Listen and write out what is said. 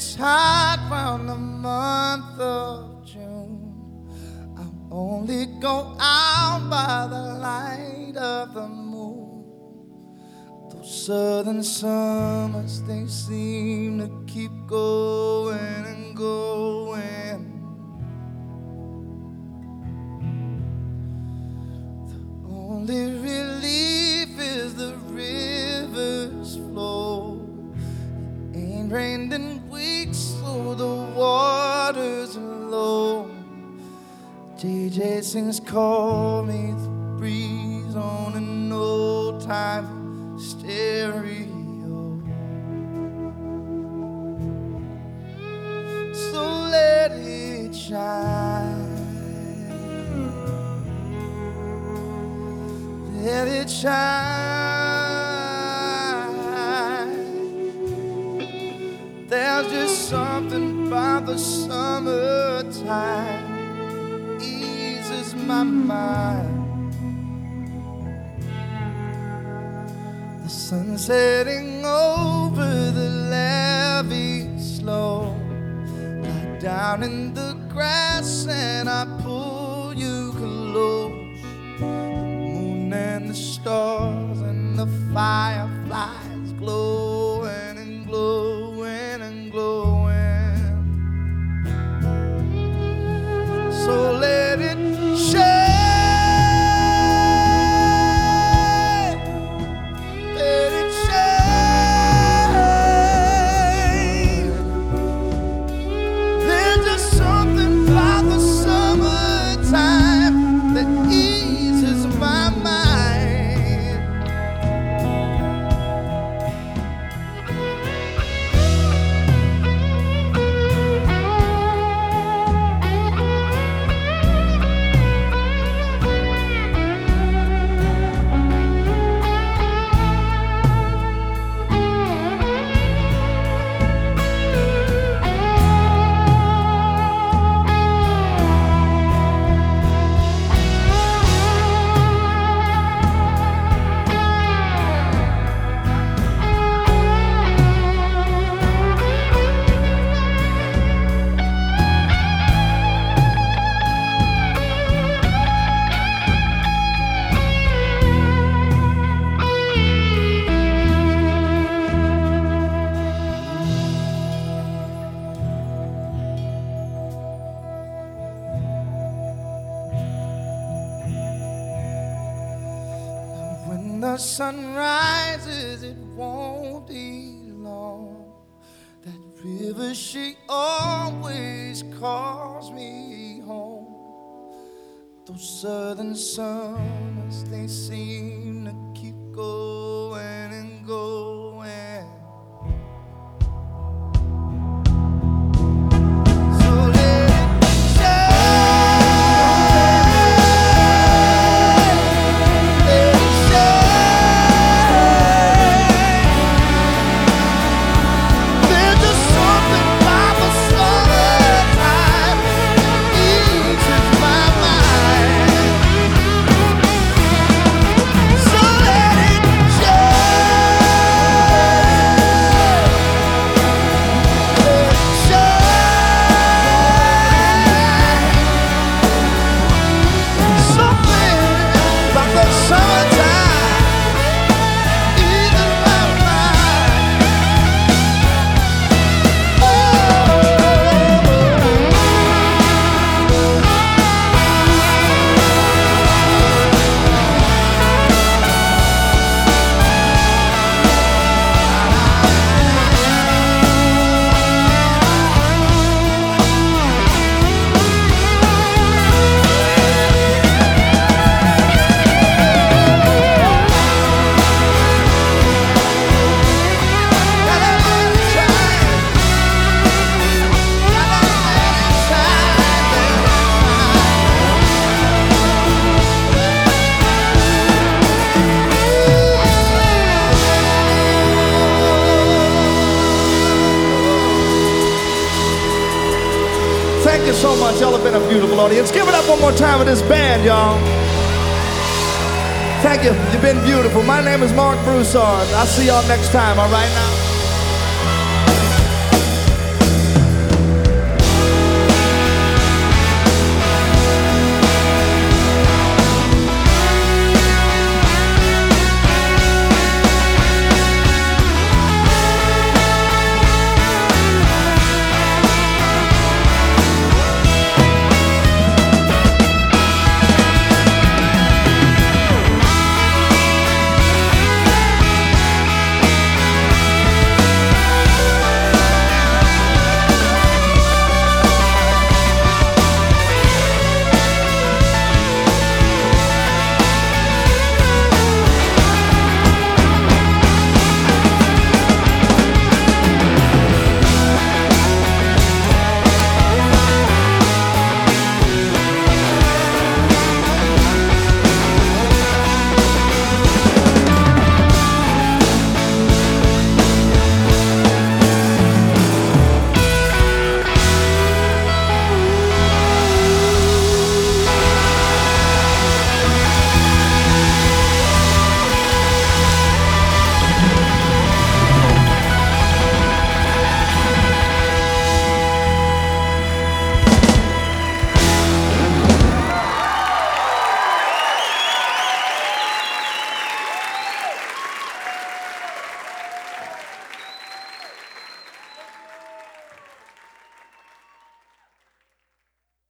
it's hot round the month of June, I'll only go out by the light of the moon. Those southern summers, they seem to keep going and going. The only relief is the river's flow. It ain't rained in weeks, so the water's low. DJ sings Call Me, the breeze on an old time stereo. So let it shine, let it shine. There's just something about the summertime eases my mind. The sun setting over the levee slow. Lie down in the grass and I pull you close. The moon and the stars and the fireflies glowing and glowing and glowing. So let it shine, let it shine. There's just something about the summertime that eases my mind. When the sun rises, it won't be long. That river, she always calls me home. Those southern summers, they seem to keep going and going. So let it shine, let it shine. There's just something about the summertime that eases my mind. So let it Thank you so much. Y'all have been a beautiful audience. Give it up one more time with this band, y'all. Thank you. You've been beautiful. My name is Mark Broussard. I'll see y'all next time, all right now?